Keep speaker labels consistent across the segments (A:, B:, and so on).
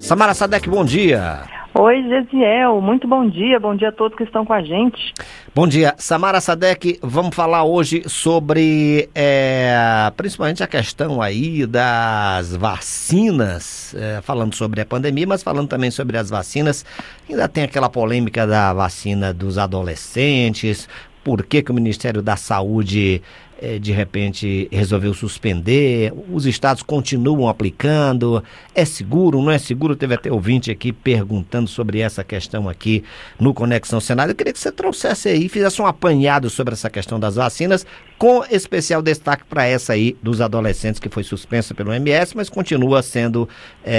A: Samara Sadek, bom dia.
B: Oi, Gesiel, muito bom dia a todos que estão com a gente.
A: Bom dia. Samara Sadek, vamos falar hoje sobre principalmente a questão aí das vacinas, falando sobre a pandemia, mas falando também sobre as vacinas. Ainda tem aquela polêmica da vacina dos adolescentes, por que o Ministério da Saúde de repente resolveu suspender, os estados continuam aplicando, é seguro, não é seguro? Teve até ouvinte aqui perguntando sobre essa questão aqui no Conexão Senado. Eu queria que você trouxesse aí, fizesse um apanhado sobre essa questão das vacinas, com especial destaque para essa aí dos adolescentes, que foi suspensa pelo MS, mas continua sendo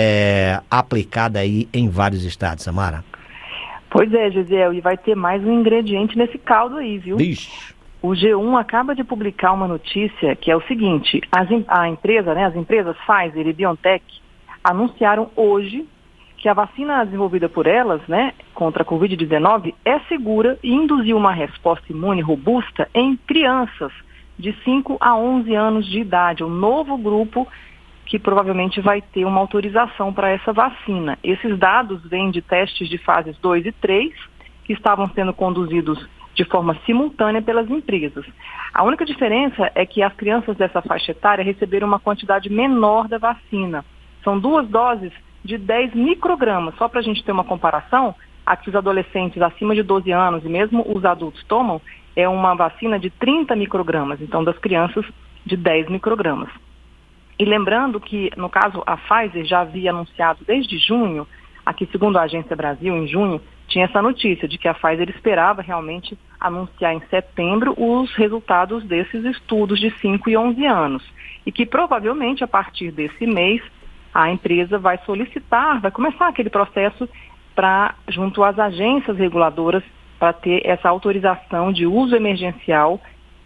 A: aplicada aí em vários estados, Samara.
B: Pois é, Gesiel, e vai ter mais um ingrediente nesse caldo aí, viu?
A: Vixe.
B: O G1 acaba de publicar uma notícia que é o seguinte: as empresas Pfizer e BioNTech anunciaram hoje que a vacina desenvolvida por elas, contra a Covid-19 é segura e induziu uma resposta imune robusta em crianças de 5 a 11 anos de idade, um novo grupo que provavelmente vai ter uma autorização para essa vacina. Esses dados vêm de testes de fases 2 e 3, que estavam sendo conduzidos de forma simultânea pelas empresas. A única diferença é que as crianças dessa faixa etária receberam uma quantidade menor da vacina. São 2 doses de 10 microgramas. Só para a gente ter uma comparação, a que os adolescentes acima de 12 anos e mesmo os adultos tomam, é uma vacina de 30 microgramas, então das crianças de 10 microgramas. E lembrando que, no caso, a Pfizer já havia anunciado desde junho, aqui segundo a Agência Brasil, em junho, tinha essa notícia de que a Pfizer esperava realmente anunciar em setembro os resultados desses estudos de 5 e 11 anos. E que provavelmente, a partir desse mês, a empresa vai solicitar, vai começar aquele processo junto às agências reguladoras para ter essa autorização de uso emergencial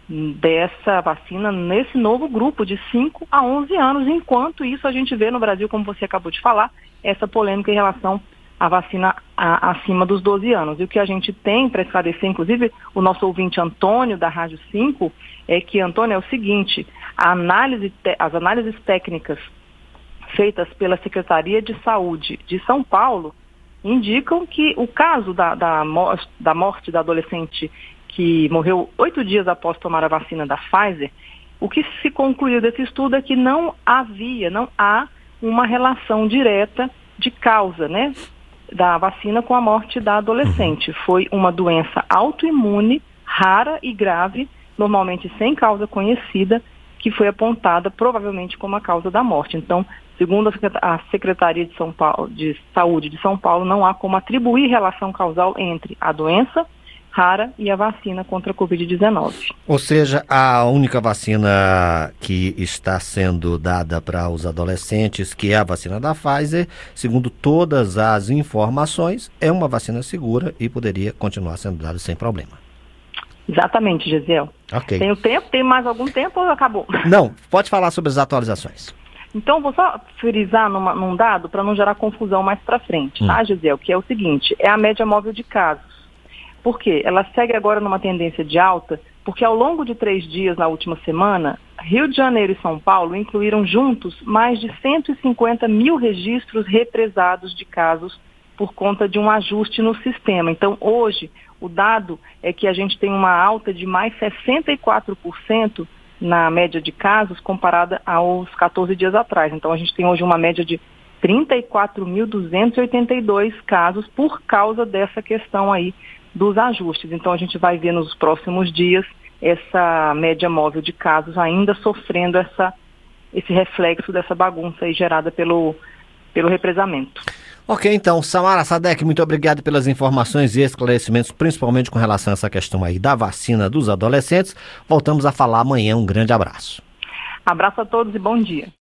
B: dessa vacina nesse novo grupo de 5 a 11 anos. Enquanto isso, a gente vê no Brasil, como você acabou de falar, essa polêmica em relação à vacina acima dos 12 anos. E o que a gente tem para esclarecer, inclusive, o nosso ouvinte Antônio, da Rádio 5, é que, Antônio, é o seguinte: as análises técnicas feitas pela Secretaria de Saúde de São Paulo indicam que o caso da morte da adolescente que morreu 8 dias após tomar a vacina da Pfizer, o que se concluiu desse estudo é que não há uma relação direta de causa, da vacina com a morte da adolescente. Foi uma doença autoimune, rara e grave, normalmente sem causa conhecida, que foi apontada provavelmente como a causa da morte. Então, segundo a Secretaria de Saúde de São Paulo, não há como atribuir relação causal entre a doença rara e a vacina contra a Covid-19.
A: Ou seja, a única vacina que está sendo dada para os adolescentes, que é a vacina da Pfizer, segundo todas as informações, é uma vacina segura e poderia continuar sendo dada sem problema.
B: Exatamente, Gesiel.
A: Ok.
B: Tem mais algum tempo ou acabou?
A: Não, pode falar sobre as atualizações.
B: Então, vou só frisar num dado para não gerar confusão mais para frente, tá, Gesiel? Que é o seguinte: é a média móvel de casos. Por quê? Ela segue agora numa tendência de alta, porque ao longo de 3 dias na última semana, Rio de Janeiro e São Paulo incluíram juntos mais de 150 mil registros represados de casos por conta de um ajuste no sistema. Então, hoje, o dado é que a gente tem uma alta de mais 64% na média de casos comparada aos 14 dias atrás. Então, a gente tem hoje uma média de 34.282 casos por causa dessa questão aí dos ajustes. Então, a gente vai ver nos próximos dias essa média móvel de casos ainda sofrendo esse reflexo dessa bagunça aí gerada pelo represamento.
A: Ok, então, Samara Sadek, muito obrigado pelas informações e esclarecimentos, principalmente com relação a essa questão aí da vacina dos adolescentes. Voltamos a falar amanhã. Um grande abraço.
B: Abraço a todos e bom dia.